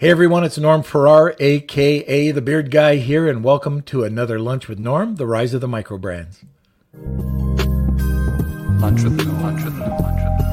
Hey everyone, it's Norm Farrar, aka The Beard Guy here, and welcome to another Lunch with Norm, the rise of the microbrands. Lunch with Norm. Lunch with Norm.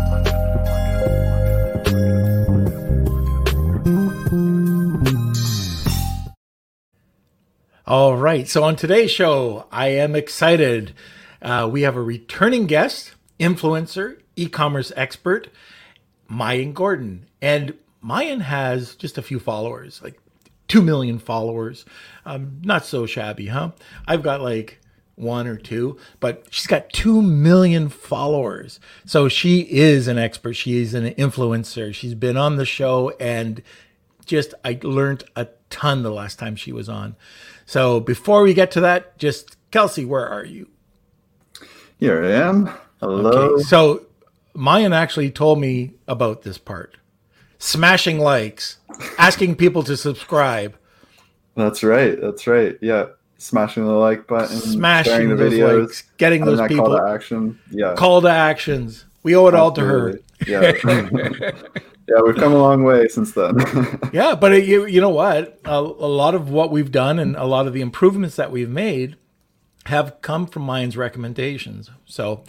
All right, so on today's show, I am excited. We have a returning guest, influencer, e-commerce expert, Mayan Gordon. And Mayan has just a few followers, like 2 million followers. Not so shabby, huh? I've got like 1 or 2, but she's got 2 million followers. So she is an expert. She is an influencer. She's been on the show, and I learned a ton the last time she was on. So before we get to that, just Kelsey, where are you? Here I am. Hello. Okay, so Mayan actually told me about this part. Smashing likes, asking people to subscribe. That's right. Yeah. Smashing the like button, smashing the those videos, likes, getting those people. Call to action. Yeah. Call to actions. We owe it all to her. Yeah. Yeah, we've come a long way since then. Yeah, but you know what? A lot of what we've done and a lot of the improvements that we've made have come from Mayan's recommendations. So,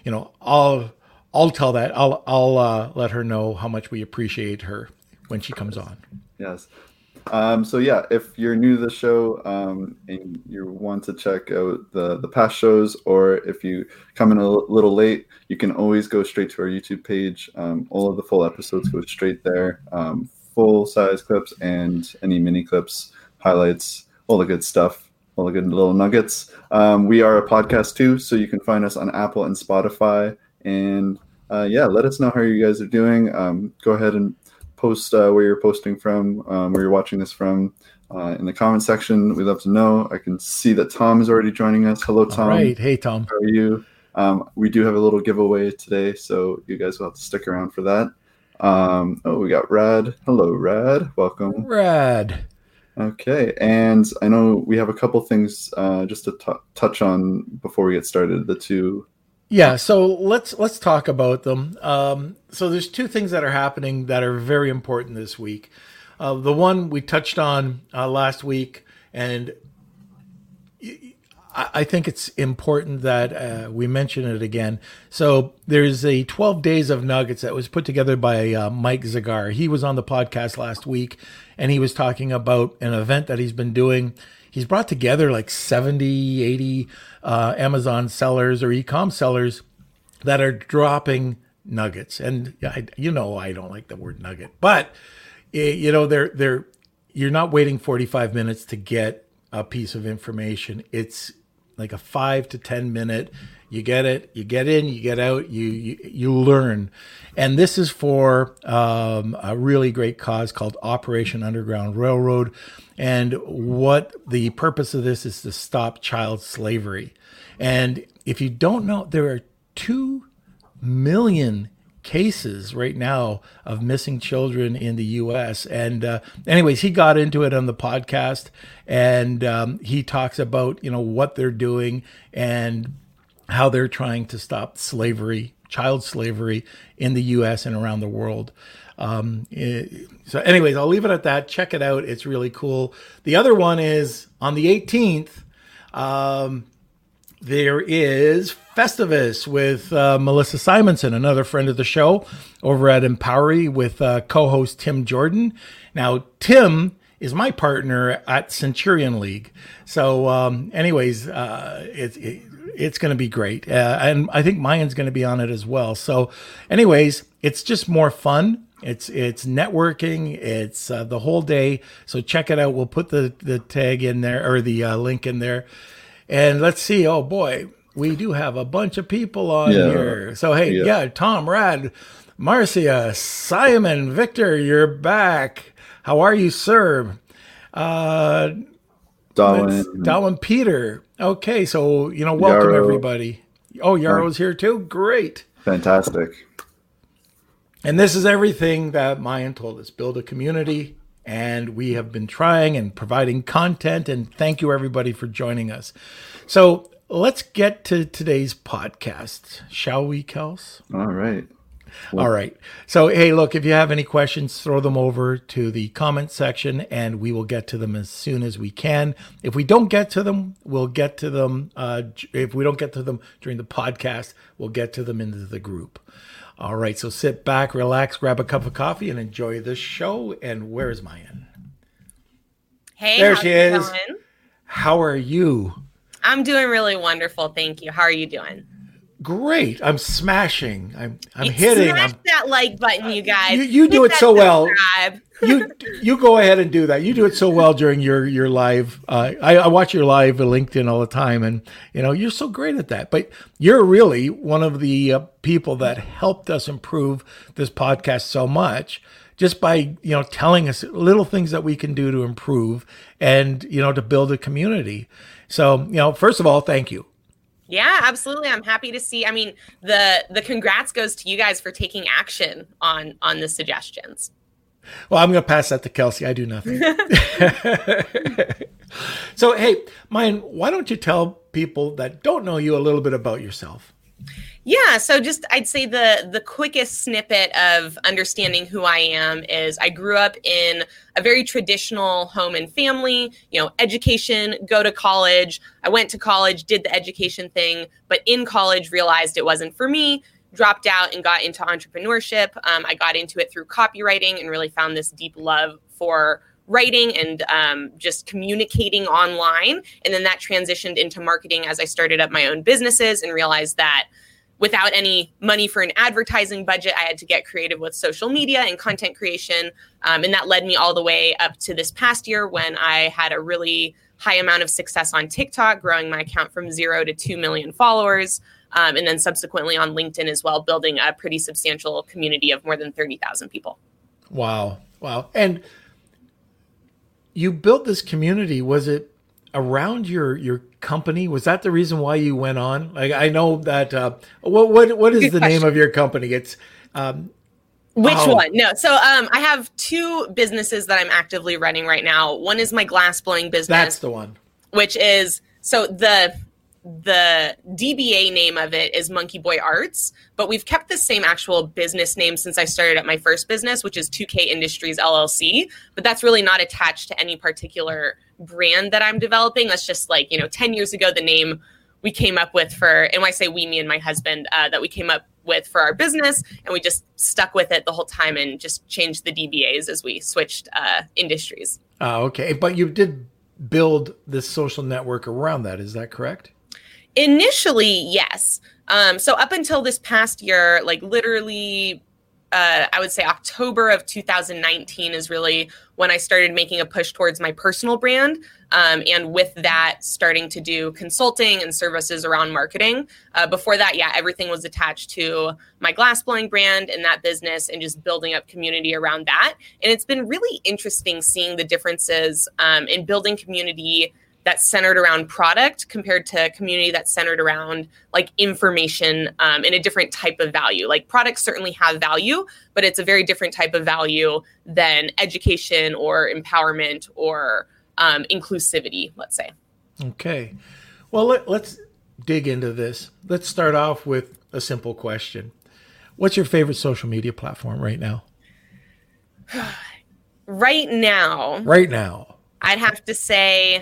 I'll tell that. I'll let her know how much we appreciate her when she comes on. Yes. So yeah, if you're new to the show and you want to check out the past shows, or if you come in a little late, you can always go straight to our YouTube page. All of the full episodes go straight there. Full size clips and any mini clips, highlights, all the good stuff, all the good little nuggets. We are a podcast too, so you can find us on Apple and Spotify. And let us know how you guys are doing. Go ahead and post where you're posting from, where you're watching this from in the comment section. We'd love to know. I can see that Tom is already joining us. Hello, Tom. All right. Hey, Tom. How are you? We do have a little giveaway today, so you guys will have to stick around for that. We got Rad. Hello, Rad. Welcome. Rad. Okay, and I know we have a couple things just to touch on before we get started. The two. Yeah, so let's talk about them. So there's 2 things that are happening that are very important this week. The one we touched on last week, and I think it's important that we mention it again. So there's a 12 Days of Nuggets that was put together by Mike Zagar. He was on the podcast last week, and he was talking about an event that he's been doing. He's brought together like 70, 80 Amazon sellers or e-com sellers that are dropping nuggets. And I don't like the word nugget, but you're not waiting 45 minutes to get a piece of information. It's like a 5 to 10 minute. You get it, you get in, you get out, you learn. And this is for a really great cause called Operation Underground Railroad. And what the purpose of this is to stop child slavery. And if you don't know, there are 2 million cases right now of missing children in the U.S. And anyways, he got into it on the podcast, and he talks about, what they're doing and how they're trying to stop slavery, child slavery in the U.S. and around the world. So anyways, I'll leave it at that. Check it out. It's really cool. The other one is on the 18th. There is Festivus with Melissa Simonson, another friend of the show over at Empowery with co-host Tim Jordan. Now, Tim is my partner at Centurion League. So anyways, it's going to be great. And I think Mayan's going to be on it as well. So anyways, it's just more fun. It's networking. It's the whole day. So check it out. We'll put the tag in there, or the link in there. And let's see. Oh boy, we do have a bunch of people on here. So hey, Tom, Rad, Marcia, Simon, Victor, you're back. How are you, sir? Darwin, Peter. Okay, so welcome Yarrow. Everybody. Oh, Yarrow's here too. Great. Fantastic. And this is everything that Mayan told us. Build a community. And we have been trying and providing content. And thank you, everybody, for joining us. So let's get to today's podcast. Shall we, Kels? All right. All right. So, hey, look, if you have any questions, throw them over to the comment section and we will get to them as soon as we can. If we don't get to them, we'll get to them. If we don't get to them during the podcast, we'll get to them into the group. All right. So sit back, relax, grab a cup of coffee and enjoy this show. And where is Mayan? Hey, there she is. Going? How are you? I'm doing really wonderful. Thank you. How are you doing? Great. I'm smashing. I'm hitting. Smash that like button, you guys. You do it so well. Subscribe. You go ahead and do that. You do it so well during your live. I watch your live at LinkedIn all the time, and you're so great at that. But you're really one of the people that helped us improve this podcast so much, just by telling us little things that we can do to improve and to build a community. So first of all, thank you. Yeah, absolutely. I'm happy to see. I mean, the congrats goes to you guys for taking action on the suggestions. Well, I'm going to pass that to Kelsey. I do nothing. So, hey, Mayan, why don't you tell people that don't know you a little bit about yourself? Yeah, so just I'd say the quickest snippet of understanding who I am is I grew up in a very traditional home and family, education, go to college. I went to college, did the education thing, but in college realized it wasn't for me, dropped out and got into entrepreneurship. I got into it through copywriting and really found this deep love for writing and just communicating online. And then that transitioned into marketing as I started up my own businesses and realized that without any money for an advertising budget, I had to get creative with social media and content creation. And that led me all the way up to this past year when I had a really high amount of success on TikTok, growing my account from 0 to 2 million followers. And then subsequently on LinkedIn as well, building a pretty substantial community of more than 30,000 people. Wow. And you built this community. Was it around your company? Was that the reason why you went on? Like, I know that, what is Good the question. name of your company? It's, Which one? No. So I have two businesses that I'm actively running right now. One is my glass blowing business. That's the one. Which is, so the DBA name of it is Monkey Boy Arts, but we've kept the same actual business name since I started at my first business, which is 2K Industries LLC. But that's really not attached to any particular brand that I'm developing. That's just 10 years ago, the name we came up with for, and when I say we, me and my husband, that we came up with for our business, and we just stuck with it the whole time and just changed the DBAs as we switched industries. Okay. But you did build this social network around that. Is that correct? Initially, yes. So up until this past year, literally, I would say October of 2019 is really when I started making a push towards my personal brand. And with that, starting to do consulting and services around marketing. Before that, everything was attached to my glassblowing brand and that business and just building up community around that. And it's been really interesting seeing the differences in building community that's centered around product compared to community that's centered around information and a different type of value. Products certainly have value, but it's a very different type of value than education or empowerment or inclusivity, let's say. Okay. Well, let's dig into this. Let's start off with a simple question. What's your favorite social media platform right now? Right now, I'd have to say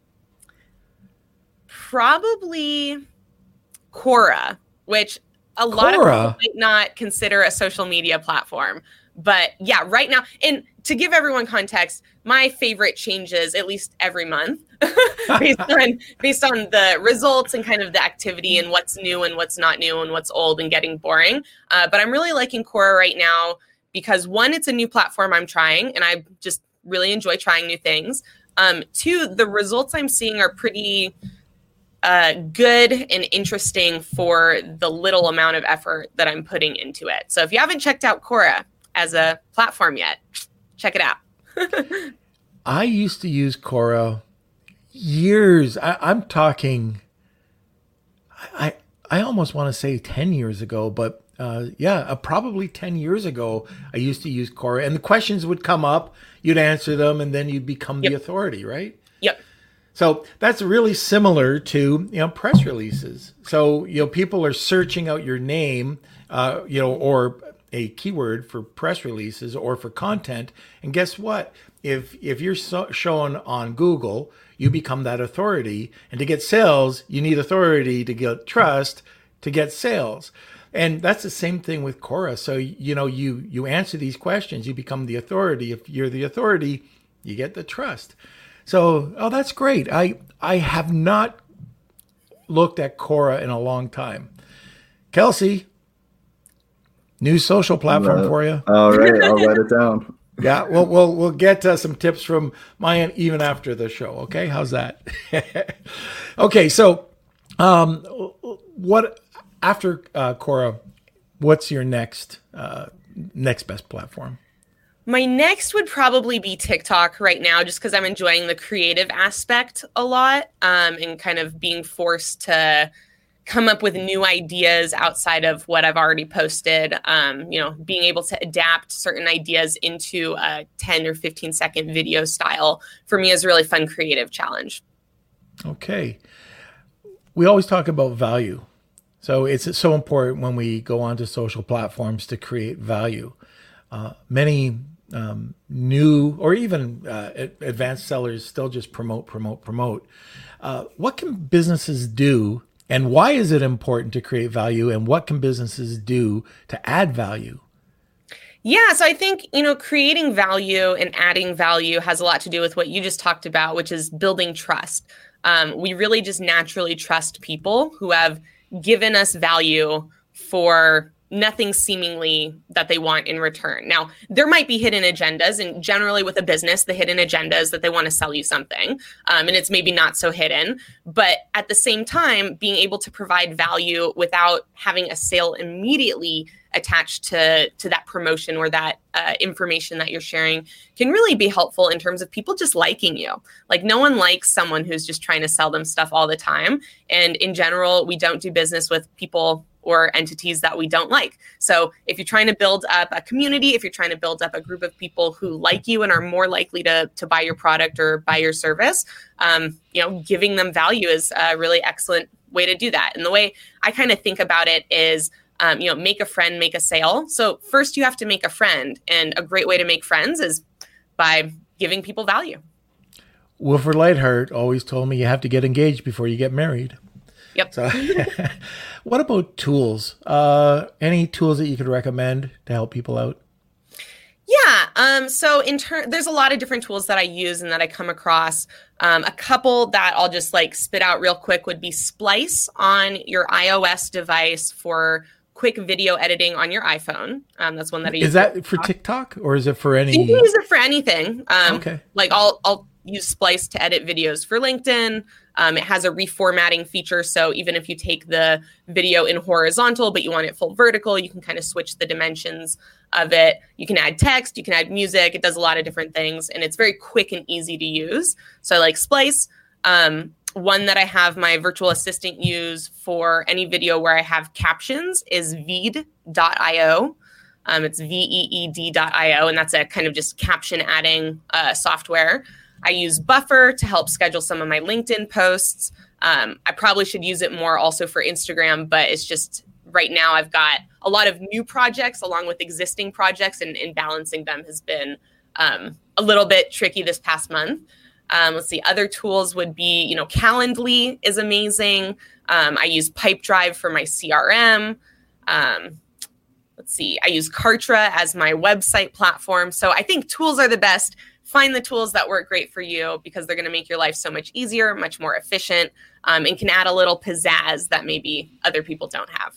probably Quora, which a lot of people might not consider a social media platform. But right now, and to give everyone context, my favorite changes at least every month based on the results and kind of the activity and what's new and what's not new and what's old and getting boring. But I'm really liking Quora right now because one, it's a new platform I'm trying and I just really enjoy trying new things. Two, the results I'm seeing are pretty good and interesting for the little amount of effort that I'm putting into it. So if you haven't checked out Quora as a platform yet, check it out. I used to use Quora years. I'm talking, I almost want to say 10 years ago, but probably 10 years ago, I used to use Quora and the questions would come up, you'd answer them, and then you'd become the authority, right? Yep. So that's really similar to, press releases. So, people are searching out your name, or a keyword for press releases or for content. And guess what? If you're shown on Google, you become that authority. And to get sales, you need authority to get trust to get sales. And that's the same thing with Quora. So, you answer these questions, you become the authority. If you're the authority, you get the trust. So, that's great. I have not looked at Quora in a long time. Kelsey, new social platform for you. All right, I'll write it down. Yeah, we'll get some tips from Mayan even after the show. Okay, how's that? Okay, so what after Quora? What's your next best platform? My next would probably be TikTok right now, just because I'm enjoying the creative aspect a lot, and kind of being forced to come up with new ideas outside of what I've already posted. Being able to adapt certain ideas into a 10 or 15 second video style for me is a really fun creative challenge. Okay. We always talk about value. So it's so important when we go onto social platforms to create value. Many new or even advanced sellers still just promote. What can businesses do, and why is it important to create value, and what can businesses do to add value? Yeah, so I think, creating value and adding value has a lot to do with what you just talked about, which is building trust. We really just naturally trust people who have given us value for nothing seemingly that they want in return. Now, there might be hidden agendas, and generally with a business, the hidden agenda is that they want to sell you something, and it's maybe not so hidden. But at the same time, being able to provide value without having a sale immediately attached to that promotion or that information that you're sharing can really be helpful in terms of people just liking you. Like, no one likes someone who's just trying to sell them stuff all the time. And in general, we don't do business with people or entities that we don't like. So if you're trying to build up a community, if you're trying to build up a group of people who like you and are more likely to buy your product or buy your service, giving them value is a really excellent way to do that. And the way I kind of think about it is, make a friend, make a sale. So first you have to make a friend. And a great way to make friends is by giving people value. Wilford Lightheart always told me you have to get engaged before you get married. Yep. So, what about tools? Any tools that you could recommend to help people out? Yeah. So there's a lot of different tools that I use and that I come across. A couple that I'll just spit out real quick would be Splice on your iOS device for quick video editing on your iPhone. That's one that I use. Is that for TikTok or is it for any? You can use it for anything. Okay. I'll use Splice to edit videos for LinkedIn. It has a reformatting feature. So even if you take the video in horizontal, but you want it full vertical, you can kind of switch the dimensions of it. You can add text, you can add music. It does a lot of different things, and it's very quick and easy to use. So I like Splice. One that I have my virtual assistant use for any video where I have captions is Veed.io. It's Veed.io, and that's a kind of just caption adding software. I use Buffer to help schedule some of my LinkedIn posts. I probably should use it more also for Instagram, but it's just right now I've got a lot of new projects along with existing projects, and balancing them has been a little bit tricky this past month. Let's see, other tools would be, Calendly is amazing. I use Pipedrive for my CRM. Let's see, I use Kartra as my website platform. So I think tools are the best. Find the tools that work great for you because they're going to make your life so much easier, much more efficient, and can add a little pizzazz that maybe other people don't have.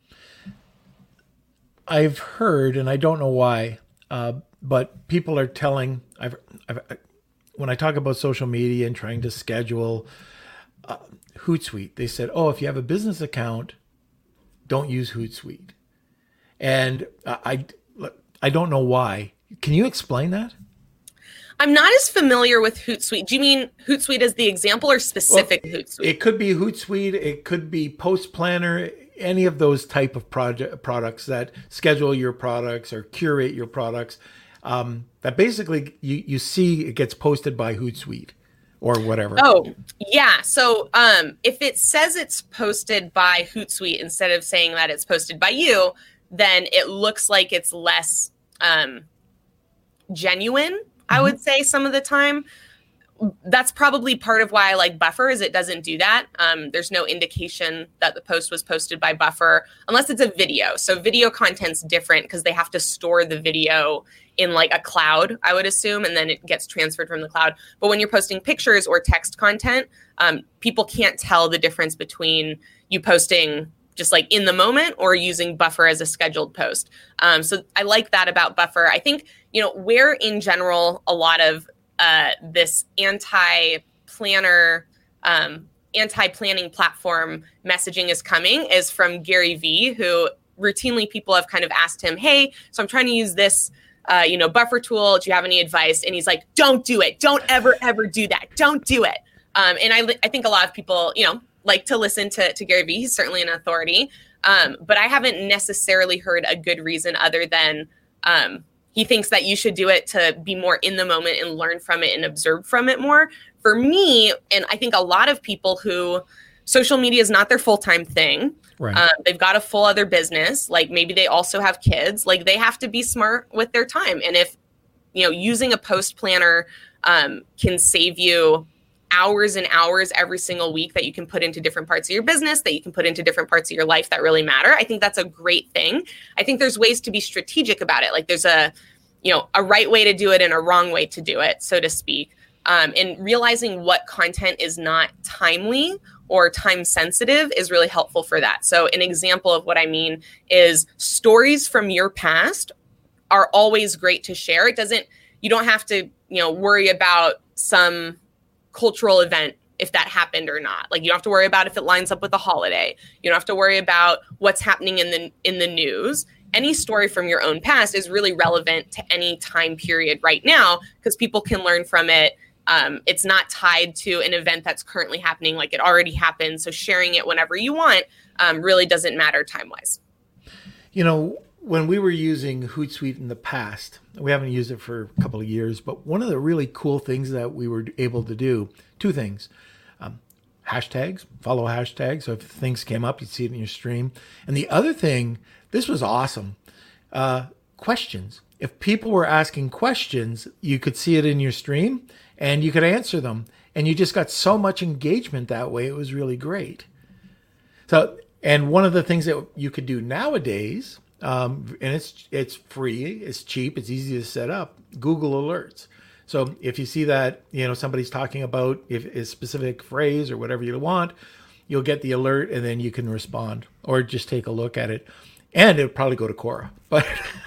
I've heard, and I don't know why, but people are telling, when I talk about social media and trying to schedule Hootsuite, they said, if you have a business account, don't use Hootsuite. And I don't know why. Can you explain that? I'm not as familiar with Hootsuite. Do you mean Hootsuite as the example or specific Hootsuite? It could be Hootsuite. It could be Post Planner, any of those type of products that schedule your products or curate your products. That basically you see it gets posted by Hootsuite or whatever. Oh, yeah. So if it says it's posted by Hootsuite instead of saying that it's posted by you, then it looks like it's less genuine, I would say, some of the time. That's probably part of why I like Buffer, is it doesn't do that. There's no indication that the post was posted by Buffer unless it's a video. So video content's different because they have to store the video in like a cloud, I would assume, and then it gets transferred from the cloud. But when you're posting pictures or text content, people can't tell the difference between you posting just like in the moment or using Buffer as a scheduled post. So I like that about Buffer. I think, where in general a lot of this anti-planning platform messaging is coming is from Gary Vee, who routinely people have kind of asked him, hey, so I'm trying to use this, Buffer tool. Do you have any advice? And he's like, don't do it. Don't ever do that. Don't do it. And I think a lot of people, like to listen to Gary Vee. He's certainly an authority. But I haven't necessarily heard a good reason other than he thinks that you should do it to be more in the moment and learn from it and observe from it more. For me, and I think a lot of people who social media is not their full-time thing. Right. They've got a full other business. Like maybe they also have kids. Like they have to be smart with their time. And if, using a post planner can save you hours and hours every single week that you can put into different parts of your business, that you can put into different parts of your life that really matter. I think that's a great thing. I think there's ways to be strategic about it. Like there's a right way to do it and a wrong way to do it, so to speak. And realizing what content is not timely or time sensitive is really helpful for that. So an example of what I mean is stories from your past are always great to share. You don't have to, worry about some cultural event if that happened or not. Like you don't have to worry about if it lines up with a holiday. You don't have to worry about what's happening in the news. Any story from your own past is really relevant to any time period right now because people can learn from it. It's not tied to an event that's currently happening, like it already happened. So sharing it whenever you want really doesn't matter time-wise. When we were using Hootsuite in the past, we haven't used it for a couple of years, but one of the really cool things that we were able to do, two things, hashtags, follow hashtags. So if things came up, you'd see it in your stream. And the other thing, this was awesome, questions. If people were asking questions, you could see it in your stream and you could answer them. And you just got so much engagement that way. It was really great. So, and one of the things that you could do nowadays, and it's free, it's cheap, it's easy to set up, Google Alerts. So if you see that, somebody's talking about a specific phrase or whatever you want, you'll get the alert and then you can respond or just take a look at it. And it'll probably go to Quora. But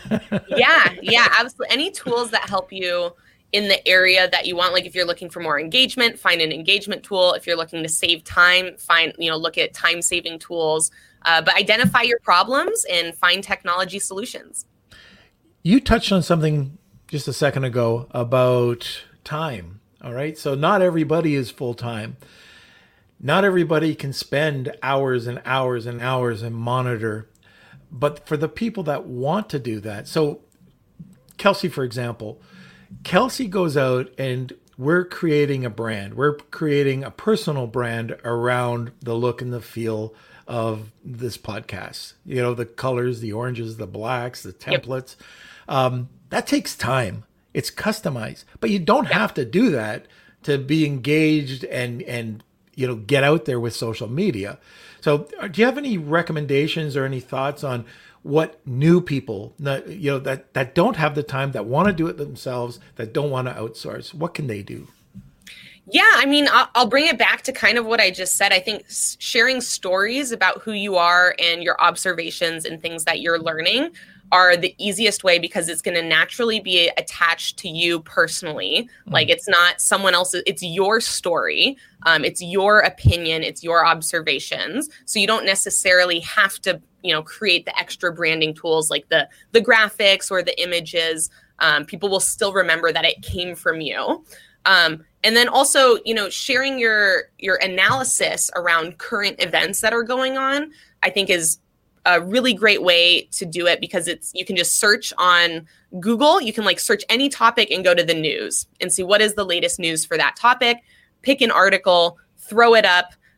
yeah, absolutely. Any tools that help you in the area that you want, like if you're looking for more engagement, find an engagement tool. If you're looking to save time, look at time-saving tools. But identify your problems and find technology solutions. You touched on something just a second ago about time. All right. So not everybody is full time. Not everybody can spend hours and hours and hours and monitor. But for the people that want to do that. So Kelsey, for example, Kelsey goes out and we're creating a brand. We're creating a personal brand around the look and the feel of this podcast. The colors, the oranges, the blacks, the templates. Yep. That takes time. It's customized, but you don't have to do that to be engaged and get out there with social media. So do you have any recommendations or any thoughts on what new people, that don't have the time, that want to do it themselves, that don't want to outsource, what can they do? Yeah, I mean, I'll bring it back to kind of what I just said. I think sharing stories about who you are and your observations and things that you're learning are the easiest way because it's going to naturally be attached to you personally. Like it's not someone else's, it's your story. It's your opinion. It's your observations. So you don't necessarily have to, create the extra branding tools like the graphics or the images. People will still remember that it came from you. And then also, sharing your analysis around current events that are going on, I think is a really great way to do it because you can just search on Google. You can search any topic and go to the news and see what is the latest news for that topic, pick an article, throw it up.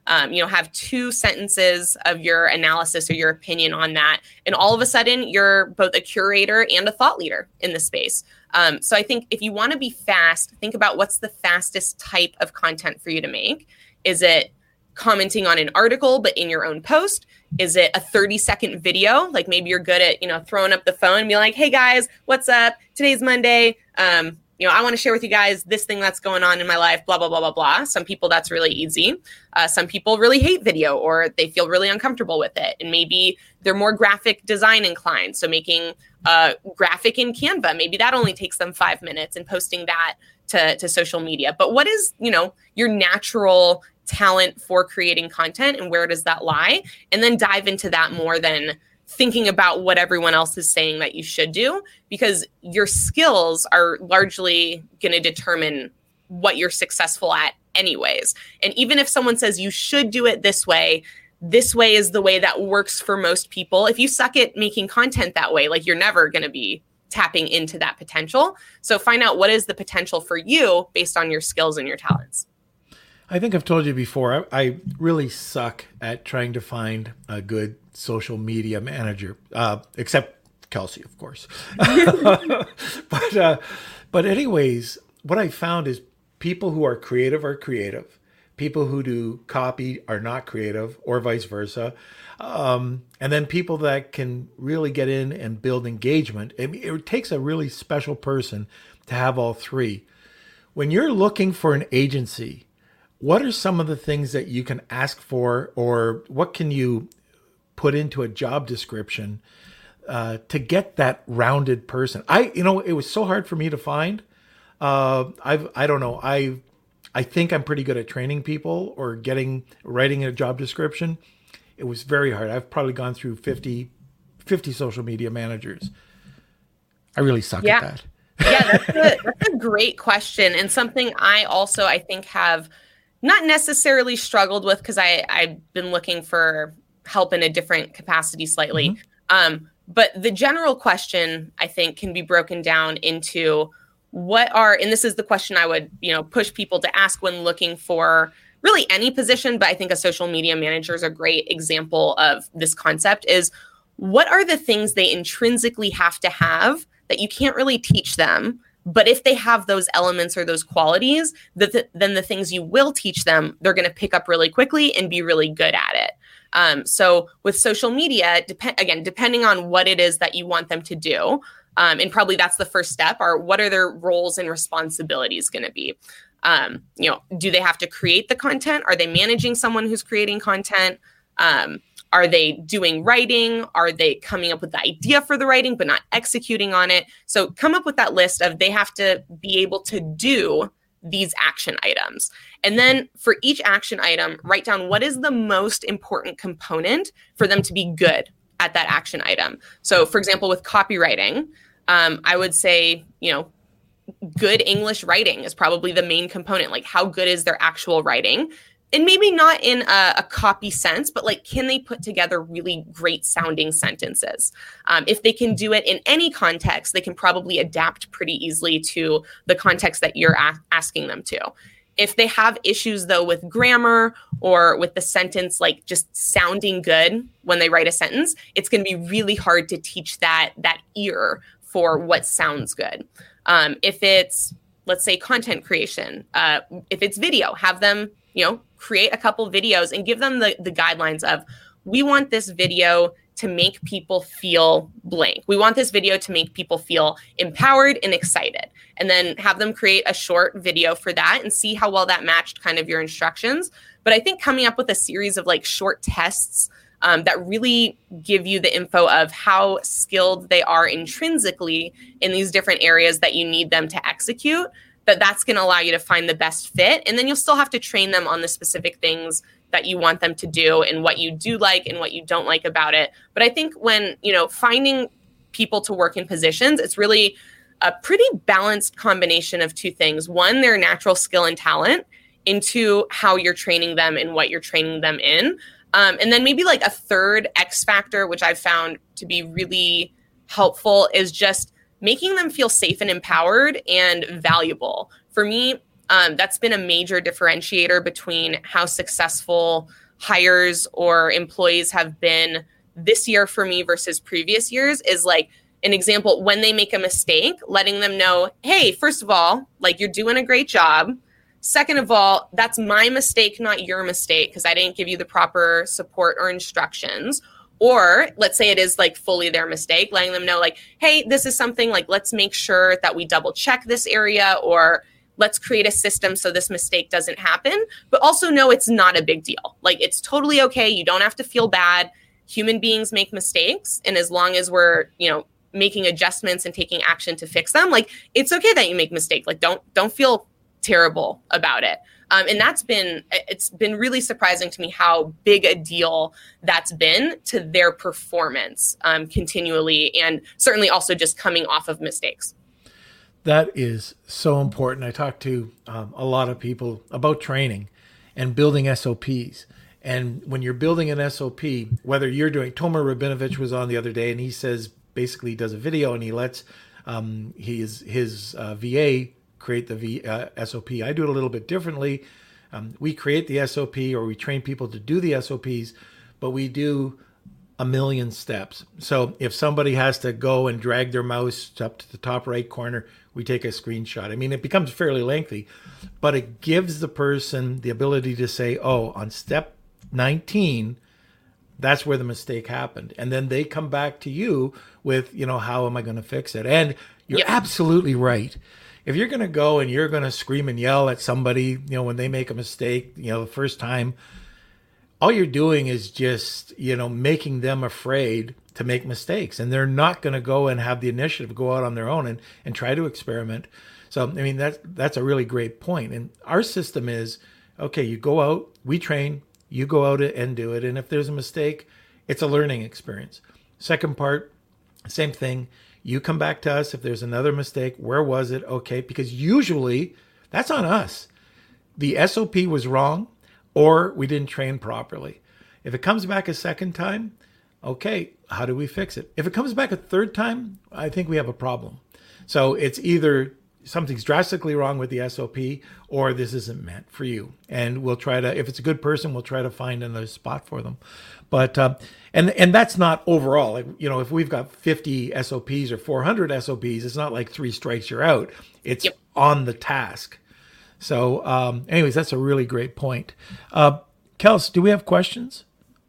Have 2 sentences of your analysis or your opinion on that. And all of a sudden, you're both a curator and a thought leader in the space. So I think if you want to be fast, think about what's the fastest type of content for you to make. Is it commenting on an article, but in your own post? Is it a 30-second video? Like maybe you're good at, throwing up the phone and be like, hey guys, what's up? Today's Monday. I want to share with you guys this thing that's going on in my life, blah, blah, blah, blah, blah. Some people, that's really easy. Some people really hate video or they feel really uncomfortable with it. And maybe they're more graphic design inclined. So making a graphic in Canva, maybe that only takes them 5 minutes and posting that to social media. But what is, your natural talent for creating content and where does that lie? And then dive into that more than thinking about what everyone else is saying that you should do, because your skills are largely going to determine what you're successful at anyways. And even if someone says you should do it this way is the way that works for most people. If you suck at making content that way, like you're never going to be tapping into that potential. So find out what is the potential for you based on your skills and your talents. I think I've told you before, I really suck at trying to find a good social media manager, except Kelsey, of course. But anyways, what I found is people who are creative. People who do copy are not creative, or vice versa. And then people that can really get in and build engagement. It takes a really special person to have all 3. When you're looking for an agency, what are some of the things that you can ask for, or what can you put into a job description to get that rounded person? It was so hard for me to find. I don't know. I think I'm pretty good at training people or writing a job description. It was very hard. I've probably gone through 50 social media managers. I really suck at that. Yeah, that's a great question. And something I think have not necessarily struggled with, because I've been looking for help in a different capacity slightly. Mm-hmm. But the general question, I think, can be broken down into and this is the question I would, push people to ask when looking for really any position, but I think a social media manager is a great example of this concept, is what are the things they intrinsically have to have that you can't really teach them? But if they have those elements or those qualities, then the things you will teach them, they're going to pick up really quickly and be really good at it. So with social media, depending on what it is that you want them to do, and probably that's the first step, are what are their roles and responsibilities going to be? Do they have to create the content? Are they managing someone who's creating content? Are they doing writing? Are they coming up with the idea for the writing, but not executing on it? So come up with that list of they have to be able to do these action items. And then for each action item, write down what is the most important component for them to be good at that action item. So for example, with copywriting, I would say, good English writing is probably the main component. Like, how good is their actual writing? And maybe not in a copy sense, but like, can they put together really great sounding sentences? If they can do it in any context, they can probably adapt pretty easily to the context that you're asking them to. If they have issues though with grammar or with the sentence, like just sounding good when they write a sentence, it's going to be really hard to teach that ear for what sounds good. If it's, let's say, content creation, if it's video, have them, create a couple videos and give them the guidelines of, we want this video to make people feel blank. We want this video to make people feel empowered and excited. And then have them create a short video for that and see how well that matched kind of your instructions. But I think coming up with a series of like short tests that really give you the info of how skilled they are intrinsically in these different areas that you need them to execute, that's going to allow you to find the best fit. And then you'll still have to train them on the specific things that you want them to do and what you do like and what you don't like about it. But I think when, finding people to work in positions, it's really a pretty balanced combination of 2 things. 1, their natural skill and talent, into how you're training them and what you're training them in. And then maybe like a third X factor, which I've found to be really helpful, is just making them feel safe and empowered and valuable. For me, That's been a major differentiator between how successful hires or employees have been this year for me versus previous years. Is like an example, when they make a mistake, letting them know, hey, first of all, like, you're doing a great job. Second of all, that's my mistake, not your mistake, because I didn't give you the proper support or instructions. Or let's say it is like fully their mistake, letting them know like, hey, this is something like, let's make sure that we double check this area, or let's create a system so this mistake doesn't happen. But also know it's not a big deal. Like, it's totally okay. You don't have to feel bad. Human beings make mistakes. And as long as we're, making adjustments and taking action to fix them, like, it's okay that you make mistakes. Like, don't feel terrible about it. And it's been really surprising to me how big a deal that's been to their performance continually, and certainly also just coming off of mistakes. That is so important. I talk to a lot of people about training and building SOPs. And when you're building an SOP, whether you're doing, Tomer Rabinovich was on the other day, and he says, basically he does a video and he lets his VA create the SOP. I do it a little bit differently. We create the SOP, or we train people to do the SOPs, but we do a million steps. So if somebody has to go and drag their mouse up to the top right corner, we take a screenshot. I mean, it becomes fairly lengthy, but it gives the person the ability to say, oh, on step 19, that's where the mistake happened. And then they come back to you with, how am I going to fix it? And you're absolutely right. If you're going to go and you're going to scream and yell at somebody, when they make a mistake, the first time, all you're doing is just, making them afraid to make mistakes. And they're not going to go and have the initiative to go out on their own and try to experiment. So, I mean, that's a really great point. And our system is, okay, you go out, we train, you go out and do it. And if there's a mistake, it's a learning experience. Second part, same thing. You come back to us if there's another mistake. Where was it? Okay, because usually that's on us. The SOP was wrong, or we didn't train properly. If it comes back a second time, okay, how do we fix it? If it comes back a third time, I think we have a problem. So it's either something's drastically wrong with the SOP, or this isn't meant for you. And we'll try to, if it's a good person, we'll try to find another spot for them. But, and that's not overall, like, if we've got 50 SOPs or 400 SOPs, it's not like 3 strikes, you're out. It's on the task. So anyways, that's a really great point. Kels, do we have questions?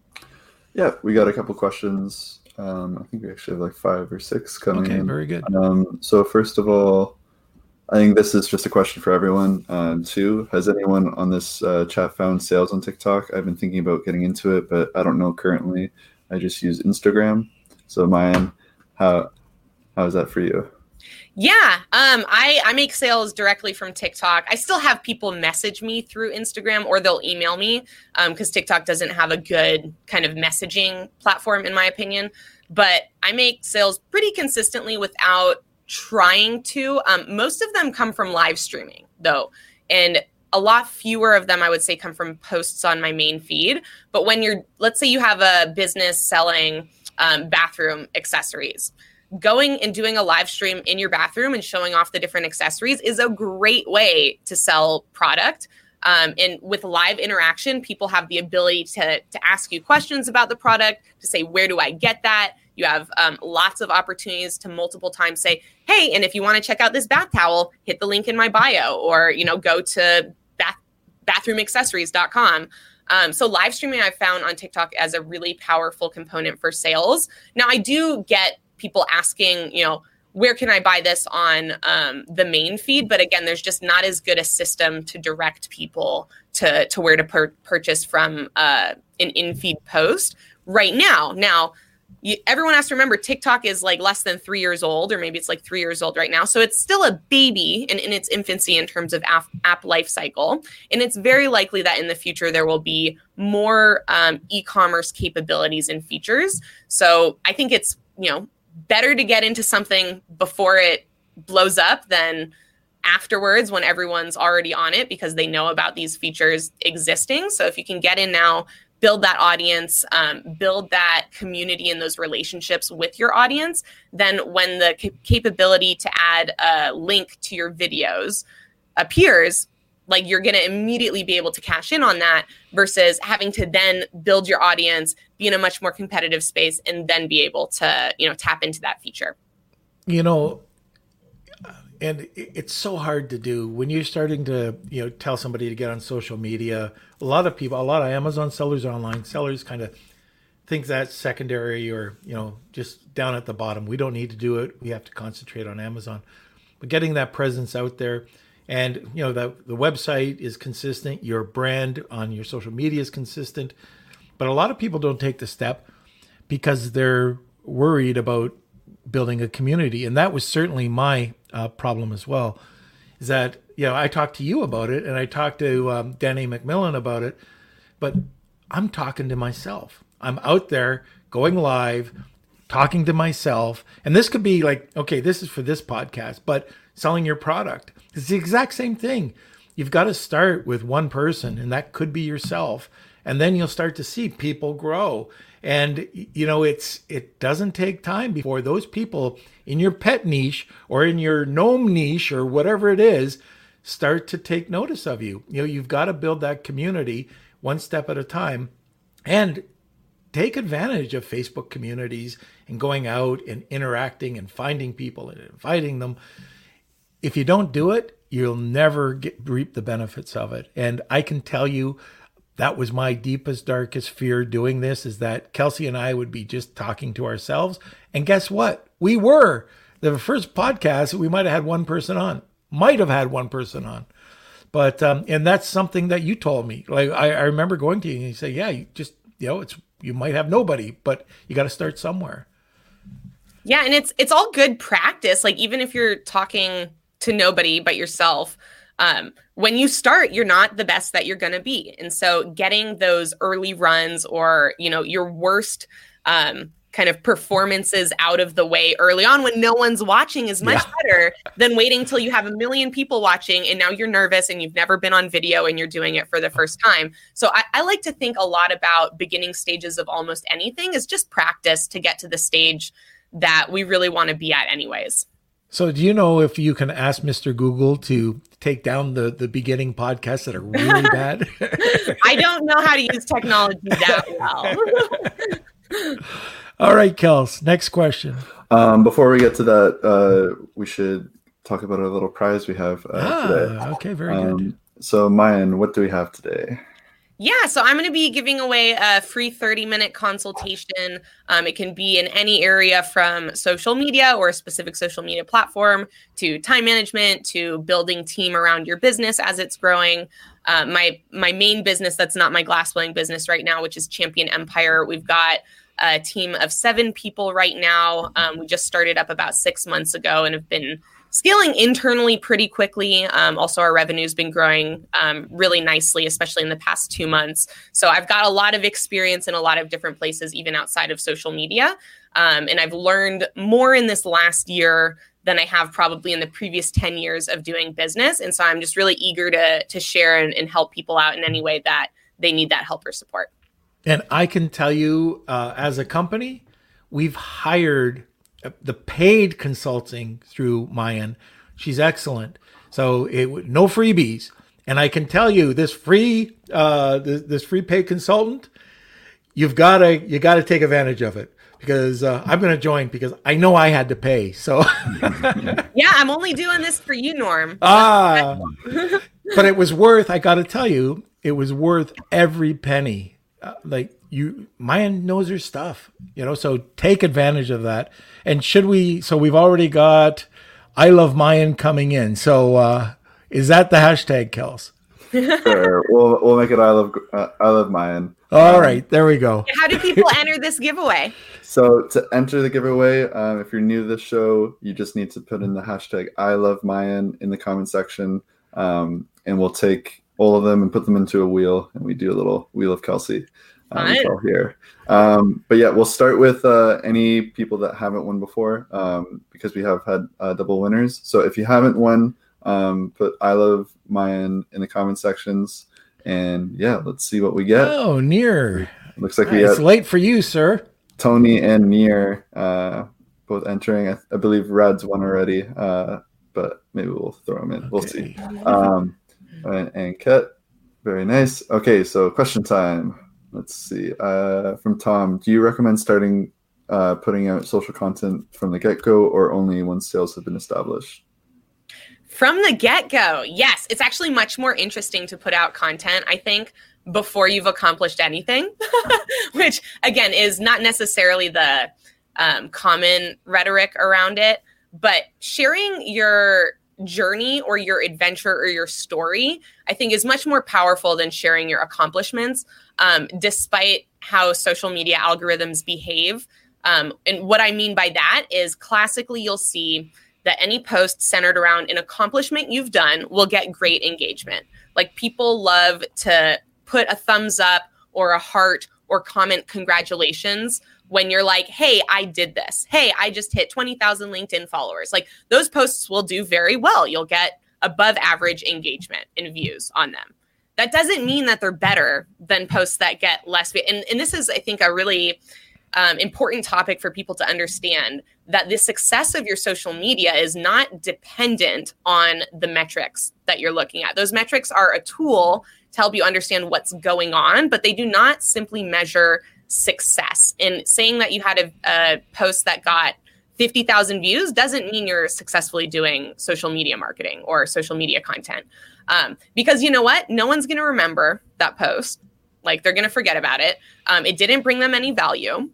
Yeah, we got a couple questions. I think we actually have like 5 or 6 coming in. Okay, very good. So first of all, I think this is just a question for everyone, too. Has anyone on this chat found sales on TikTok? I've been thinking about getting into it, but I don't know currently. I just use Instagram. So, Mayan, how is that for you? Yeah, I make sales directly from TikTok. I still have people message me through Instagram, or they'll email me because TikTok doesn't have a good kind of messaging platform, in my opinion. But I make sales pretty consistently without trying to. Most of them come from live streaming, though, and a lot fewer of them, I would say, come from posts on my main feed. But when let's say you have a business selling bathroom accessories, going and doing a live stream in your bathroom and showing off the different accessories is a great way to sell product. And with live interaction, people have the ability to ask you questions about the product, to say, where do I get that? You have lots of opportunities to multiple times say, hey, and if you want to check out this bath towel, hit the link in my bio, or, go to bathroomaccessories.com. So live streaming I've found on TikTok as a really powerful component for sales. Now, I do get people asking, where can I buy this on the main feed? But again, there's just not as good a system to direct people to where to purchase from an in-feed post right now. Now, everyone has to remember TikTok is like less than 3 years old, or maybe it's like 3 years old right now. So it's still a baby in its infancy in terms of app life cycle. And it's very likely that in the future there will be more e-commerce capabilities and features. So I think it's, better to get into something before it blows up than afterwards when everyone's already on it because they know about these features existing. So if you can get in now, build that audience, build that community and those relationships with your audience, then when the capability to add a link to your videos appears, like you're going to immediately be able to cash in on that versus having to then build your audience, be in a much more competitive space, and then be able to, tap into that feature. And it's so hard to do when you're starting to, tell somebody to get on social media. A lot of Amazon sellers, online sellers kind of think that's secondary or, just down at the bottom. We don't need to do it. We have to concentrate on Amazon. But getting that presence out there and, the website is consistent. Your brand on your social media is consistent. But a lot of people don't take the step because they're worried about building a community. And that was certainly my problem as well, is that, I talked to you about it and I talked to Danny McMillan about it, but I'm talking to myself. I'm out there going live, talking to myself. And this could be like, okay, this is for this podcast, but selling your product. It's the exact same thing. You've got to start with one person, and that could be yourself. And then you'll start to see people grow. And, it doesn't take time before those people in your pet niche or in your gnome niche or whatever it is start to take notice of you. You've got to build that community one step at a time and take advantage of Facebook communities and going out and interacting and finding people and inviting them. If you don't do it, you'll never reap the benefits of it. And I can tell you, that was my deepest, darkest fear doing this, is that Kelsey and I would be just talking to ourselves. And guess what? We were. The first podcast, we might have had one person on. But, and that's something that you told me. Like, I remember going to you and you say, yeah, you just, you might have nobody, but you got to start somewhere. Yeah. And it's all good practice. Like, even if you're talking to nobody but yourself, when you start, you're not the best that you're going to be. And so getting those early runs or, your worst kind of performances out of the way early on when no one's watching is much better than waiting till you have 1 million people watching and now you're nervous and you've never been on video and you're doing it for the first time. So I like to think a lot about beginning stages of almost anything is just practice to get to the stage that we really want to be at anyways. So do you know if you can ask Mr. Google to take down the beginning podcasts that are really bad? I don't know how to use technology that well. All right, Kels, next question. Before we get to that, we should talk about our little prize we have today. Okay, very good. So Mayan, what do we have today? Yeah, so I'm going to be giving away a free 30-minute consultation. It can be in any area from social media or a specific social media platform to time management to building team around your business as it's growing. My main business, that's not my glassblowing business right now, which is Champion Empire. We've got a team of 7 people right now. We just started up about 6 months ago and have been scaling internally pretty quickly. Also, our revenue's been growing really nicely, especially in the past 2 months. So I've got a lot of experience in a lot of different places, even outside of social media. And I've learned more in this last year than I have probably in the previous 10 years of doing business. And so I'm just really eager to share and help people out in any way that they need that help or support. And I can tell you, as a company, we've hired the paid consulting through Mayan. She's excellent. So no freebies. And I can tell you this free paid consultant, you got to take advantage of it, because I'm going to join because I know I had to pay. So yeah, I'm only doing this for you, Norm. But it was worth, I got to tell you, it was worth every penny. Mayan knows her stuff, so take advantage of that. And so we've already got I Love Mayan coming in. So is that the hashtag, Kels? Sure. We'll make it I love Mayan. All right, there we go. How do people enter this giveaway? So to enter the giveaway, if you're new to the show, you just need to put in the hashtag I Love Mayan in the comment section, and we'll take all of them and put them into a wheel, and we do a little wheel of Kelsey here. But yeah, we'll start with any people that haven't won before, because we have had double winners. So if you haven't won, put I Love Mayan in the comment sections, and yeah, let's see what we get. Oh, Near. Looks like it's late for you, sir. Tony and Near both entering. I believe Rad's won already, but maybe we'll throw him in. Okay. We'll see. And Ket. Very nice. Okay, so question time. Let's see. From Tom, do you recommend starting putting out social content from the get-go or only once sales have been established? From the get-go, yes. It's actually much more interesting to put out content, I think, before you've accomplished anything, which, again, is not necessarily the common rhetoric around it. But sharing your journey or your adventure or your story, I think, is much more powerful than sharing your accomplishments, despite how social media algorithms behave. And what I mean by that is classically you'll see that any post centered around an accomplishment you've done will get great engagement. Like, people love to put a thumbs up or a heart or comment congratulations when you're like, hey, I did this. Hey, I just hit 20,000 LinkedIn followers. Like, those posts will do very well. You'll get above average engagement and views on them. That doesn't mean that they're better than posts that get less. And this is, I think, a really important topic for people to understand, that the success of your social media is not dependent on the metrics that you're looking at. Those metrics are a tool to help you understand what's going on, but they do not simply measure success. And saying that you had a post that got 50,000 views doesn't mean you're successfully doing social media marketing or social media content. Because you know what? No one's going to remember that post. Like, they're going to forget about it. It didn't bring them any value.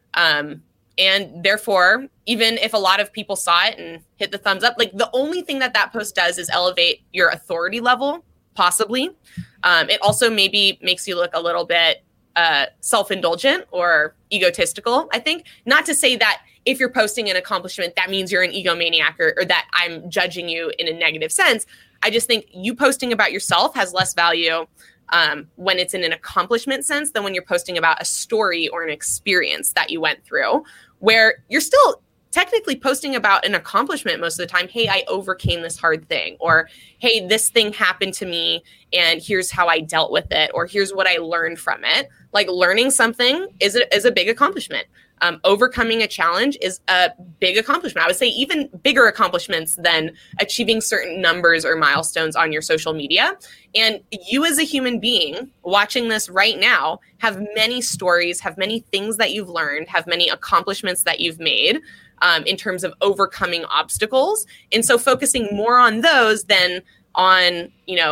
And therefore, even if a lot of people saw it and hit the thumbs up, like, the only thing that post does is elevate your authority level, possibly. It also maybe makes you look a little bit self-indulgent or egotistical, I think. Not to say that if you're posting an accomplishment, that means you're an egomaniac or that I'm judging you in a negative sense. I just think you posting about yourself has less value when it's in an accomplishment sense than when you're posting about a story or an experience that you went through, where you're still technically posting about an accomplishment most of the time. Hey, I overcame this hard thing, or hey, this thing happened to me and here's how I dealt with it, or here's what I learned from it. Like, learning something is a big accomplishment. Overcoming a challenge is a big accomplishment. I would say even bigger accomplishments than achieving certain numbers or milestones on your social media. And you as a human being watching this right now have many stories, have many things that you've learned, have many accomplishments that you've made in terms of overcoming obstacles. And so focusing more on those than on,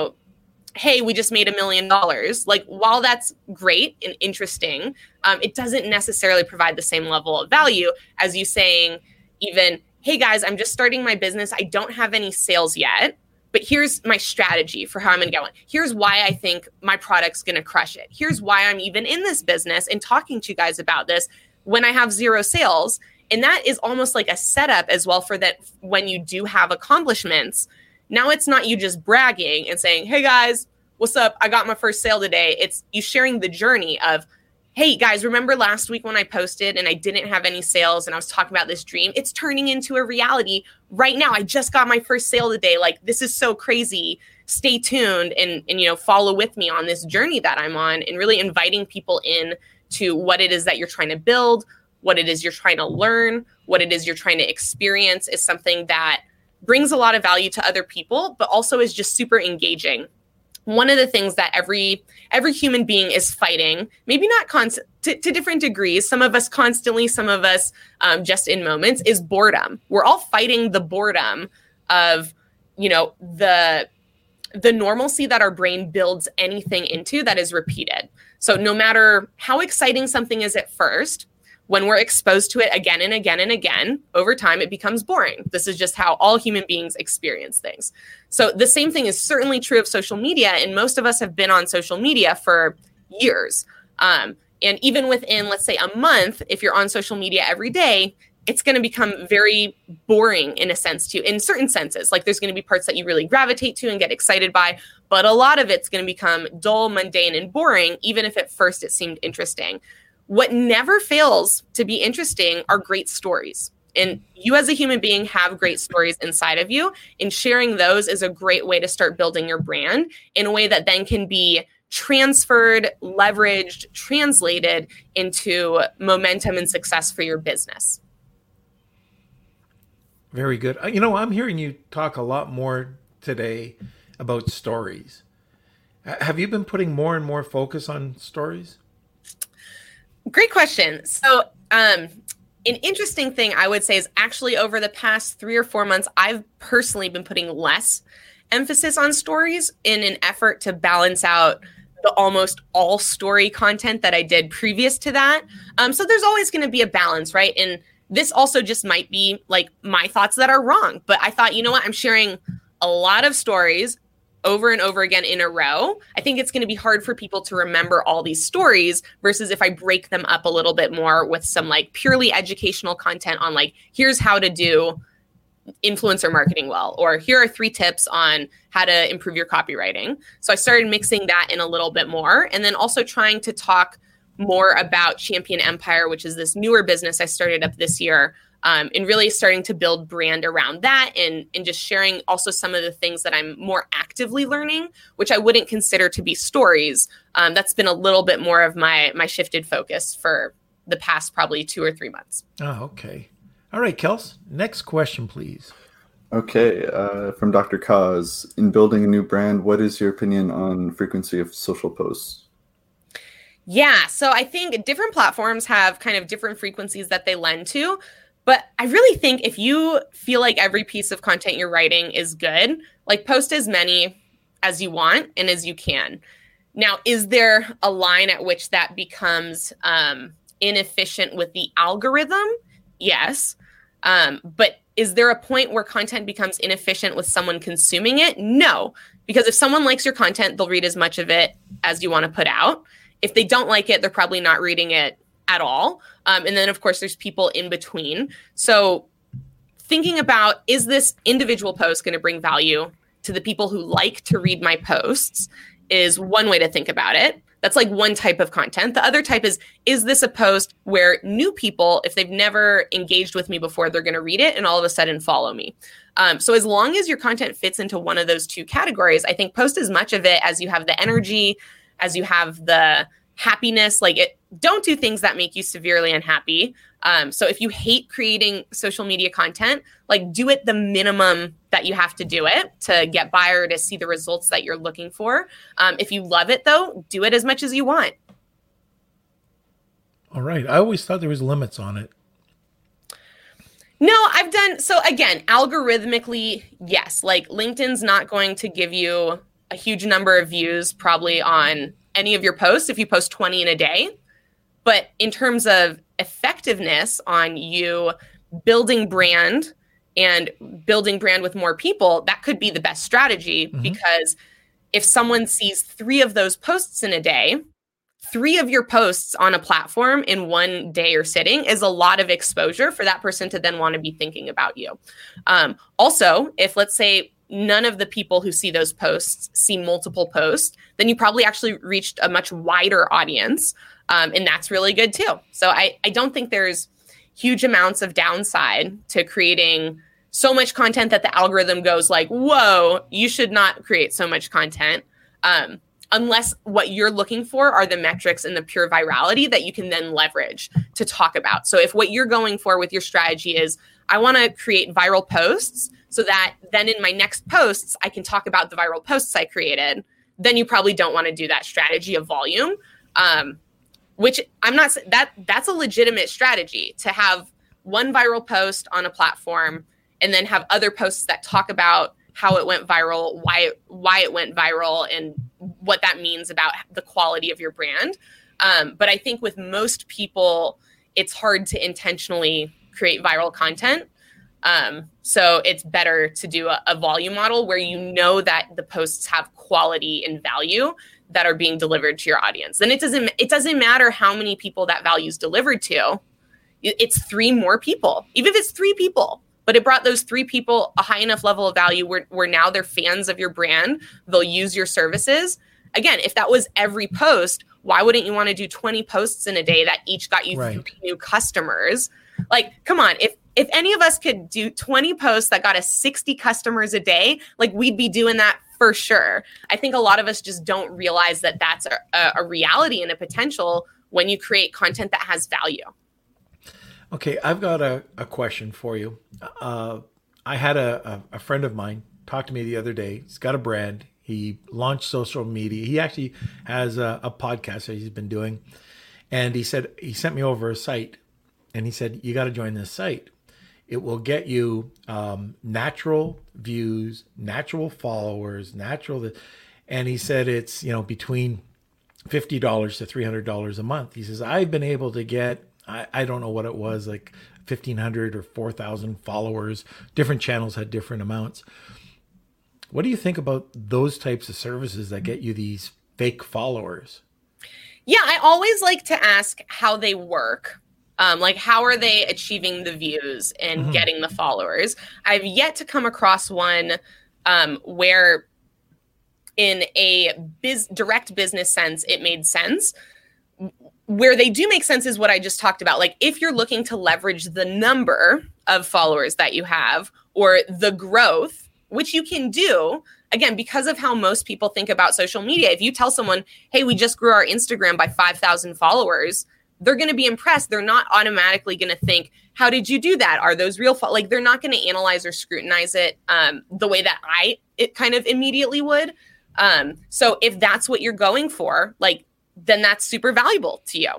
hey, we just made $1 million. Like, while that's great and interesting, it doesn't necessarily provide the same level of value as you saying, even, hey guys, I'm just starting my business. I don't have any sales yet, but here's my strategy for how I'm going to go on. Here's why I think my product's going to crush it. Here's why I'm even in this business and talking to you guys about this when I have 0 sales. And that is almost like a setup as well for that when you do have accomplishments. Now it's not you just bragging and saying, hey guys, what's up? I got my first sale today. It's you sharing the journey of, hey guys, remember last week when I posted and I didn't have any sales and I was talking about this dream? It's turning into a reality right now. I just got my first sale today. Like, this is so crazy. Stay tuned and follow with me on this journey that I'm on, and really inviting people in to what it is that you're trying to build, what it is you're trying to learn, what it is you're trying to experience is something that brings a lot of value to other people, but also is just super engaging. One of the things that every human being is fighting, maybe not to different degrees, some of us constantly, some of us just in moments, is boredom. We're all fighting the boredom of, the normalcy that our brain builds anything into that is repeated. So no matter how exciting something is at first, when we're exposed to it again and again and again, over time, it becomes boring. This is just how all human beings experience things. So the same thing is certainly true of social media. And most of us have been on social media for years. And even within, let's say, a month, if you're on social media every day, it's going to become very boring in a sense too, in certain senses. Like, there's going to be parts that you really gravitate to and get excited by, but a lot of it's going to become dull, mundane, and boring, even if at first it seemed interesting. What never fails to be interesting are great stories. And you as a human being have great stories inside of you. And sharing those is a great way to start building your brand in a way that then can be transferred, leveraged, translated into momentum and success for your business. Very good. I'm hearing you talk a lot more today about stories. Have you been putting more and more focus on stories? Great question. So, an interesting thing I would say is actually over the past 3 or 4 months, I've personally been putting less emphasis on stories in an effort to balance out the almost all story content that I did previous to that. So there's always going to be a balance, right? And this also just might be like my thoughts that are wrong. But I thought, you know what? I'm sharing a lot of stories over and over again in a row. I think it's going to be hard for people to remember all these stories versus if I break them up a little bit more with some like purely educational content on like, here's how to do influencer marketing well, or here are 3 tips on how to improve your copywriting. So I started mixing that in a little bit more, and then also trying to talk more about Champion Empire, which is this newer business I started up this year, and really starting to build brand around that, and just sharing also some of the things that I'm more actively learning, which I wouldn't consider to be stories. That's been a little bit more of my shifted focus for the past probably 2 or 3 months. Oh, okay. All right, Kels, next question, please. Okay, from Dr. Kaz. In building a new brand, what is your opinion on frequency of social posts? Yeah, so I think different platforms have kind of different frequencies that they lend to. But I really think if you feel like every piece of content you're writing is good, like post as many as you want and as you can. Now, is there a line at which that becomes inefficient with the algorithm? Yes. But is there a point where content becomes inefficient with someone consuming it? No, because if someone likes your content, they'll read as much of it as you want to put out. If they don't like it, they're probably not reading it at all. And then, of course, there's people in between. So thinking about, is this individual post going to bring value to the people who like to read my posts is one way to think about it. That's like one type of content. The other type is this a post where new people, if they've never engaged with me before, they're going to read it and all of a sudden follow me. So as long as your content fits into one of those 2 categories, I think post as much of it as you have the energy, as you have the happiness. Don't do things that make you severely unhappy. So if you hate creating social media content, like do it the minimum that you have to do it to get by or to see the results that you're looking for. If you love it though, do it as much as you want. All right. I always thought there was limits on it. No, so again, algorithmically, yes, like LinkedIn's not going to give you a huge number of views probably on any of your posts if you post 20 in a day. But in terms of effectiveness on you building brand and building brand with more people, that could be the best strategy. Mm-hmm. Because if someone sees 3 of those posts in a day, 3 of your posts on a platform in one day or sitting is a lot of exposure for that person to then want to be thinking about you. Also, if let's say none of the people who see those posts see multiple posts, then you probably actually reached a much wider audience. And that's really good too. So I don't think there's huge amounts of downside to creating so much content that the algorithm goes like, whoa, you should not create so much content. Unless what you're looking for are the metrics and the pure virality that you can then leverage to talk about. So if what you're going for with your strategy is, I want to create viral posts so that then in my next posts, I can talk about the viral posts I created, then you probably don't want to do that strategy of volume. Which I'm not, that's a legitimate strategy to have one viral post on a platform and then have other posts that talk about how it went viral, why it went viral, and what that means about the quality of your brand. But I think with most people, it's hard to intentionally create viral content. So it's better to do a volume model where you know that the posts have quality and value that are being delivered to your audience. Then it doesn't matter how many people that value is delivered to. It's 3 more people, even if it's 3 people, but it brought those 3 people a high enough level of value where now they're fans of your brand. They'll use your services. Again, if that was every post, why wouldn't you want to do 20 posts in a day that each got you 3 new customers? Like, come on, if any of us could do 20 posts that got us 60 customers a day, like we'd be doing that for sure. I think a lot of us just don't realize that that's a reality and a potential when you create content that has value. Okay, I've got a question for you. I had a friend of mine talk to me the other day. He's got a brand. He launched social media. He actually has a podcast that he's been doing. And he said, he sent me over a site and he said, you got to join this site. It will get you natural views, natural followers, and he said it's, between $50 to $300 a month. He says, I've been able to get, I don't know what it was, like 1,500 or 4,000 followers. Different channels had different amounts. What do you think about those types of services that get you these fake followers? Yeah, I always like to ask how they work. Like, how are they achieving the views and getting the followers? I've yet to come across one where in a direct business sense, it made sense. Where they do make sense is what I just talked about. Like, if you're looking to leverage the number of followers that you have or the growth, which you can do, again, because of how most people think about social media. If you tell someone, hey, we just grew our Instagram by 5,000 followers, they're going to be impressed. They're not automatically going to think, how did you do that? Are those real? Like, they're not going to analyze or scrutinize it the way that it kind of immediately would. So if that's what you're going for, like, then that's super valuable to you.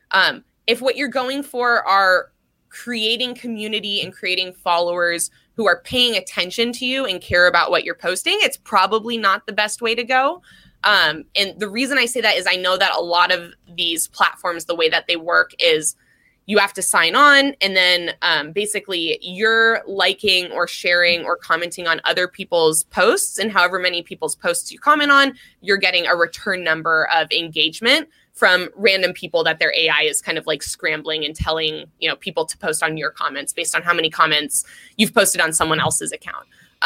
If what you're going for are creating community and creating followers who are paying attention to you and care about what you're posting, it's probably not the best way to go. And the reason I say that is I know that a lot of these platforms, the way that they work is you have to sign on, and then basically you're liking or sharing or commenting on other people's posts, and however many people's posts you comment on, you're getting a return number of engagement from random people that their AI is kind of like scrambling and telling, people to post on your comments based on how many comments you've posted on someone else's account.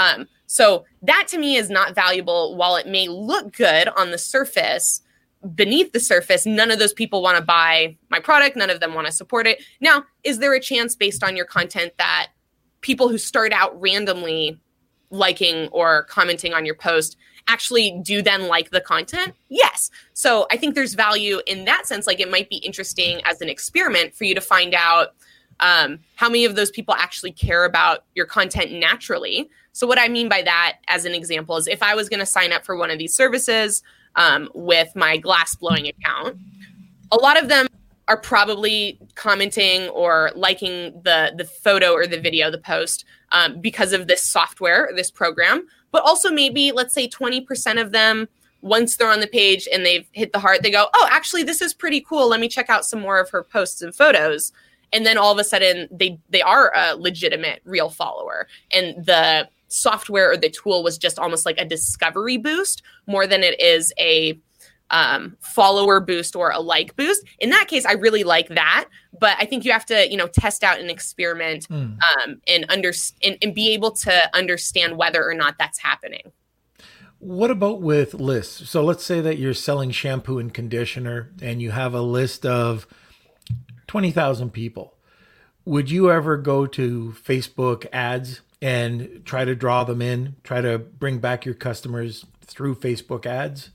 So that to me is not valuable. While it may look good on the surface, beneath the surface, none of those people want to buy my product. None of them want to support it. Now, is there a chance based on your content that people who start out randomly liking or commenting on your post actually do then like the content? Yes. So I think there's value in that sense. Like, it might be interesting as an experiment for you to find out how many of those people actually care about your content naturally. So what I mean by that, as an example, is if I was going to sign up for one of these services with my glass blowing account, a lot of them are probably commenting or liking the photo or the video, the post, because of this software, this program. But also maybe, let's say 20% of them, once they're on the page and they've hit the heart, they go, oh, actually, this is pretty cool. Let me check out some more of her posts and photos. And then all of a sudden, they are a legitimate, real follower. And the software or the tool was just almost like a discovery boost more than it is a follower boost or a like boost. In that case, I really like that. But I think you have to, test out and experiment and be able to understand whether or not that's happening. What about with lists? So let's say that you're selling shampoo and conditioner and you have a list of 20,000 people. Would you ever go to Facebook ads and try to draw them in, try to bring back your customers through Facebook ads?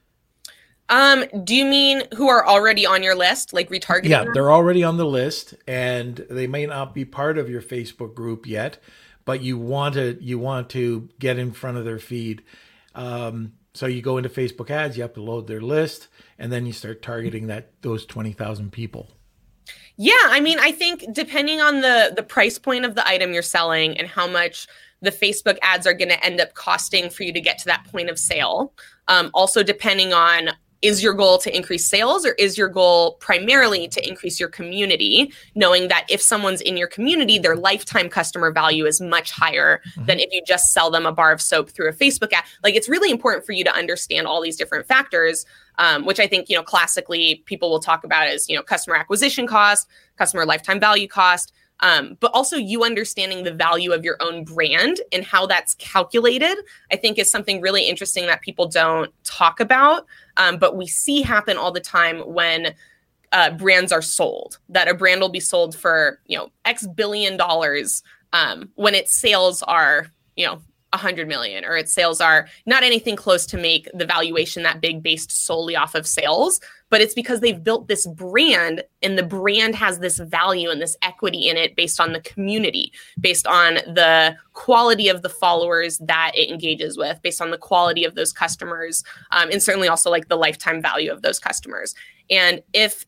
Do you mean who are already on your list, like retargeting? Yeah, them? they're already on the list and they may not be part of your Facebook group yet, but you want to get in front of their feed. So you go into Facebook ads, you have to load their list, and then you start targeting those 20,000 people. Yeah, I mean, I think depending on the price point of the item you're selling and how much the Facebook ads are going to end up costing for you to get to that point of sale. Also depending on, is your goal to increase sales or is your goal primarily to increase your community, knowing that if someone's in your community, their lifetime customer value is much higher than if you just sell them a bar of soap through a Facebook ad. Like, it's really important for you to understand all these different factors, which I think, classically people will talk about as, customer acquisition cost, customer lifetime value cost, but also you understanding the value of your own brand and how that's calculated, I think is something really interesting that people don't talk about. But we see happen all the time when brands are sold, that a brand will be sold for, X billion dollars when its sales are, 100 million, or its sales are not anything close to make the valuation that big based solely off of sales, but it's because they've built this brand, and the brand has this value and this equity in it based on the community, based on the quality of the followers that it engages with, based on the quality of those customers, and certainly also like the lifetime value of those customers. And if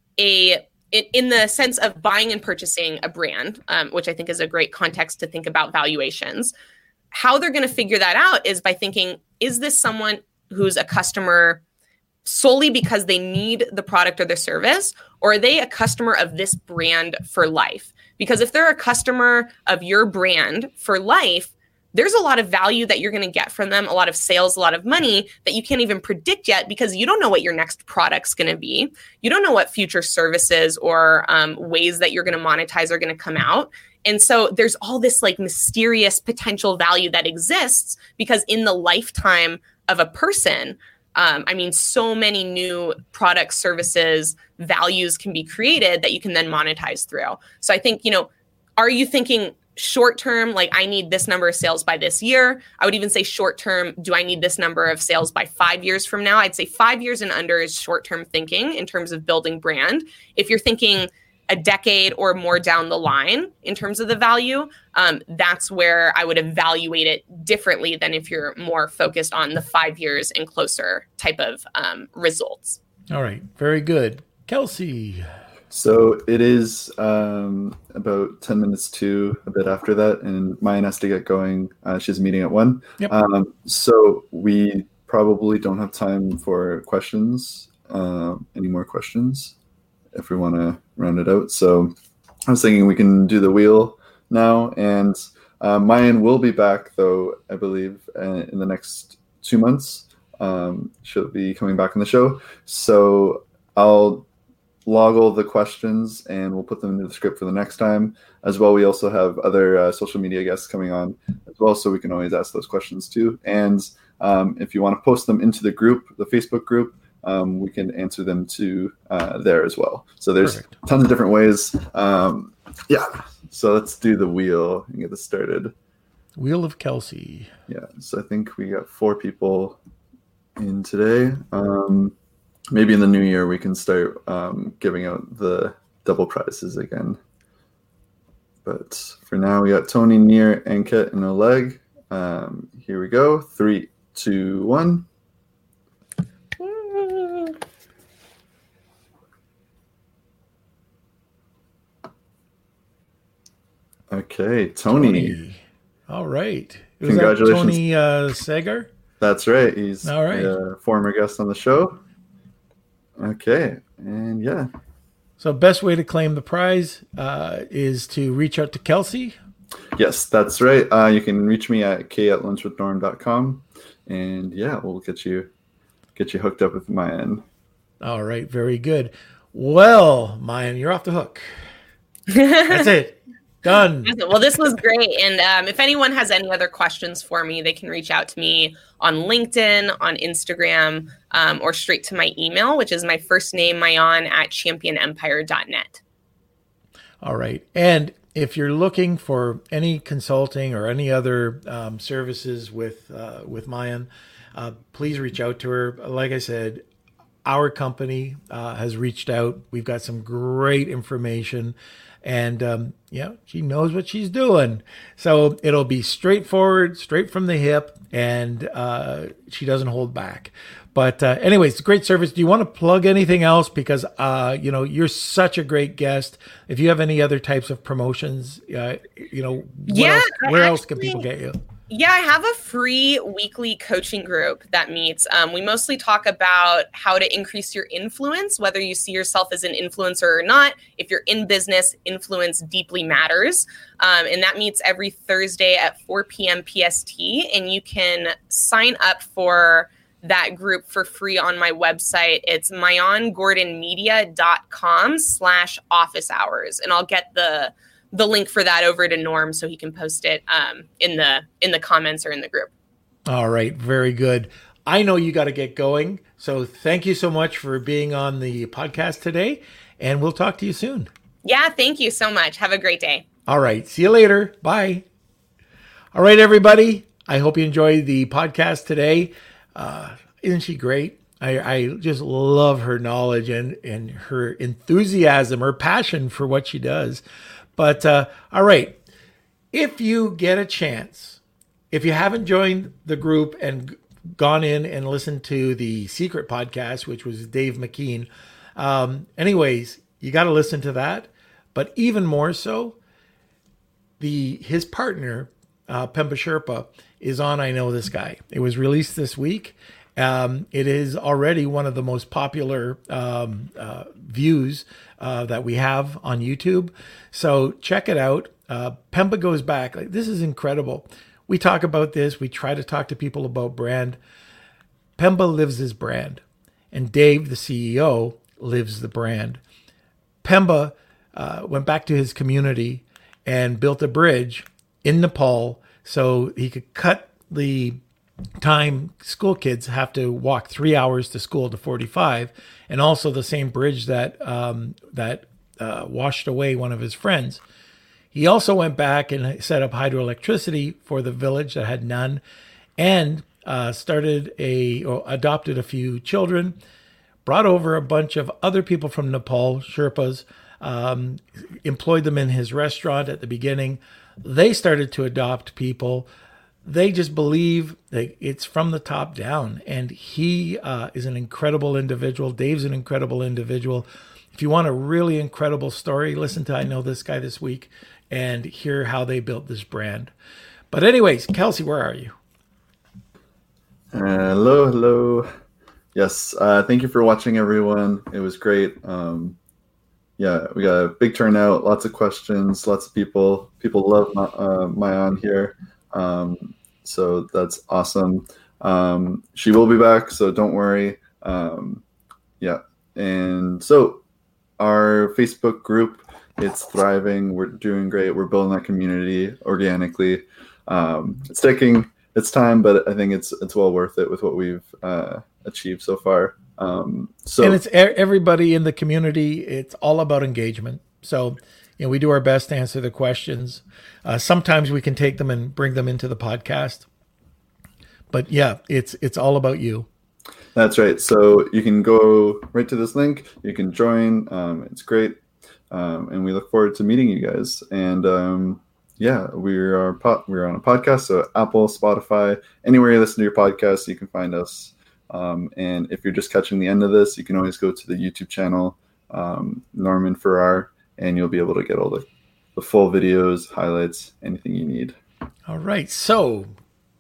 in the sense of buying and purchasing a brand, which I think is a great context to think about valuations, how they're going to figure that out is by thinking, is this someone who's a customer solely because they need the product or the service, or are they a customer of this brand for life? Because if they're a customer of your brand for life, there's a lot of value that you're going to get from them, a lot of sales, a lot of money that you can't even predict yet because you don't know what your next product's going to be. You don't know what future services or ways that you're going to monetize are going to come out. And so there's all this like mysterious potential value that exists because in the lifetime of a person, so many new products, services, values can be created that you can then monetize through. So I think, are you thinking short term, like I need this number of sales by this year? I would even say short term, do I need this number of sales by 5 years from now? I'd say 5 years and under is short term thinking in terms of building brand. If you're thinking a decade or more down the line in terms of the value, that's where I would evaluate it differently than if you're more focused on the 5 years and closer type of results. All right. Very good. Kelsey. So it is about 10 minutes to a bit after that, and Mayan has to get going. She has a meeting at 1. Yep. So we probably don't have time for questions, any more questions, if we want to round it out. So I was thinking we can do the wheel now, and Mayan will be back, though, I believe, in the next 2 months. She'll be coming back on the show. So I'll log all the questions and we'll put them into the script for the next time. As well, we also have other social media guests coming on as well, so we can always ask those questions too. And if you want to post them into the group, the Facebook group, we can answer them to there as well. So there's Perfect. Tons of different ways. So let's do the wheel and get this started. Wheel of Kelsey. Yeah, so I think we got 4 people in today. Maybe in the new year we can start giving out the double prizes again. But for now, we got Tony, Nir, Ankit, and Oleg. Here we go. 3, 2, 1. Okay, Tony. All right. Was Congratulations. that Tony Sagar? That's right. He's All right. a former guest on the show. Okay, and yeah. So best way to claim the prize is to reach out to Kelsey. Yes, that's right. You can reach me at k@lunchwithnorm.com, and yeah, we'll get you hooked up with Mayan. All right. Very good. Well, Mayan, you're off the hook. That's it. Done. Well, this was great. And if anyone has any other questions for me, they can reach out to me on LinkedIn, on Instagram, or straight to my email, which is my first name, Mayan, @championempire.net. All right. And if you're looking for any consulting or any other services with Mayan, please reach out to her. Like I said, our company has reached out. We've got some great information. And, she knows what she's doing. So it'll be straightforward, straight from the hip, and she doesn't hold back. But anyways, it's a great service. Do you want to plug anything else? Because, you're such a great guest. If you have any other types of promotions, where else can people get you? Yeah, I have a free weekly coaching group that meets. We mostly talk about how to increase your influence, whether you see yourself as an influencer or not. If you're in business, influence deeply matters. And that meets every Thursday at 4 p.m. PST. And you can sign up for that group for free on my website. It's mayangordonmedia.com/office hours. And I'll get the link for that over to Norm so he can post it in the comments or in the group. All right. Very good. I know you got to get going. So thank you so much for being on the podcast today, and we'll talk to you soon. Yeah. Thank you so much. Have a great day. All right. See you later. Bye. All right, everybody. I hope you enjoyed the podcast today. Isn't she great? I just love her knowledge and her enthusiasm, her passion for what she does. But all right, if you get a chance, if you haven't joined the group and gone in and listened to the Secret podcast, which was Dave McKean, anyways, you got to listen to that. But even more so, his partner, Pemba Sherpa, is on I Know This Guy. It was released this week. It is already one of the most popular views that we have on YouTube. So check it out. Pemba goes back. Like, this is incredible. We talk about this. We try to talk to people about brand. Pemba lives his brand. And Dave, the CEO, lives the brand. Pemba went back to his community and built a bridge in Nepal so he could cut the time school kids have to walk 3 hours to school to 45, and also the same bridge that washed away one of his friends. He also went back and set up hydroelectricity for the village that had none, and adopted a few children, brought over a bunch of other people from Nepal, Sherpas, employed them in his restaurant at the beginning. They started to adopt people. They just believe that it's from the top down. And he is an incredible individual. Dave's an incredible individual. If you want a really incredible story, listen to I Know This Guy this week and hear how they built this brand. But anyways, Kelsey, where are you? Hello. Yes, thank you for watching, everyone. It was great. Yeah, we got a big turnout, lots of questions, lots of people. People love Mayan here. So that's awesome. She will be back, so don't worry. Yeah. And so our Facebook group, it's thriving. We're doing great. We're building that community organically. It's taking its time, but I think it's well worth it with what we've achieved so far. And it's everybody in the community. It's all about engagement. So, we do our best to answer the questions. Sometimes we can take them and bring them into the podcast. But yeah, it's all about you. That's right. So you can go right to this link. You can join. It's great. And we look forward to meeting you guys. And yeah, we're on a podcast. So Apple, Spotify, anywhere you listen to your podcast, you can find us. And if you're just catching the end of this, you can always go to the YouTube channel, Norman Farrar, and you'll be able to get all the full videos, highlights, anything you need. All right. So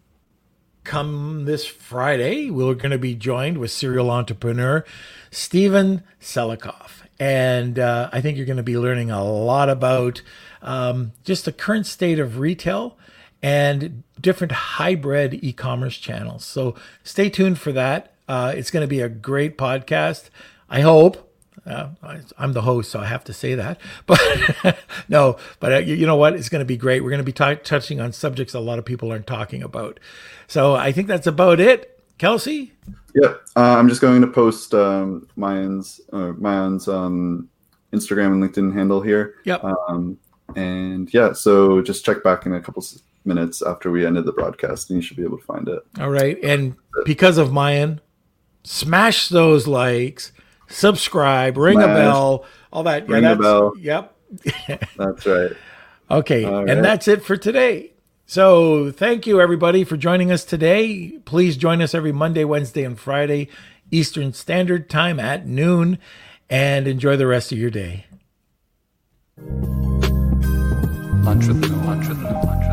come this Friday, we're going to be joined with serial entrepreneur Steven Selikoff. And I think you're going to be learning a lot about just the current state of retail and different hybrid e-commerce channels. So stay tuned for that. It's going to be a great podcast. I hope. I'm the host, so I have to say that. But no, but you know what? It's going to be great. We're going to be touching on subjects a lot of people aren't talking about. So I think that's about it. Kelsey? Yeah, I'm just going to post Mayan's Instagram and LinkedIn handle here. Yep. And yeah, so just check back in a couple minutes after we ended the broadcast, and you should be able to find it. All right. And because of Mayan, smash those likes, subscribe, ring a bell, all that. Ring a bell. Yep. That's right. Okay. All right. And that's it for today. So thank you, everybody, for joining us today. Please join us every Monday, Wednesday, and Friday, Eastern Standard Time at noon, and enjoy the rest of your day. Lunch with the